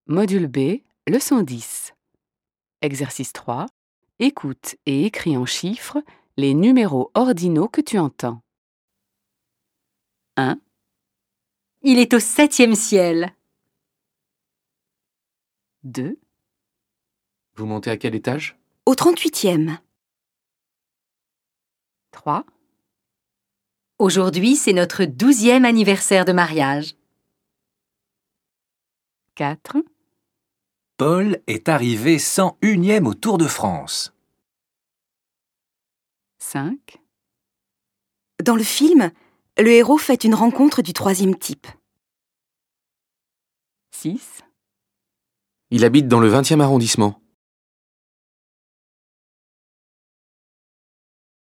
Module B, leçon 10. Exercice 3. Écoute et écris en chiffres les numéros ordinaux que tu entends. 1, Il est au 7e ciel. 2, Vous montez à quel étage? Au 38e. 3, Aujourd'hui, c'est notre 12e anniversaire de mariage. 4, Paul est arrivé 101e au Tour de France. 5, Dans le film, le héros fait une rencontre du 3e type. 6, Il habite dans le 20e arrondissement.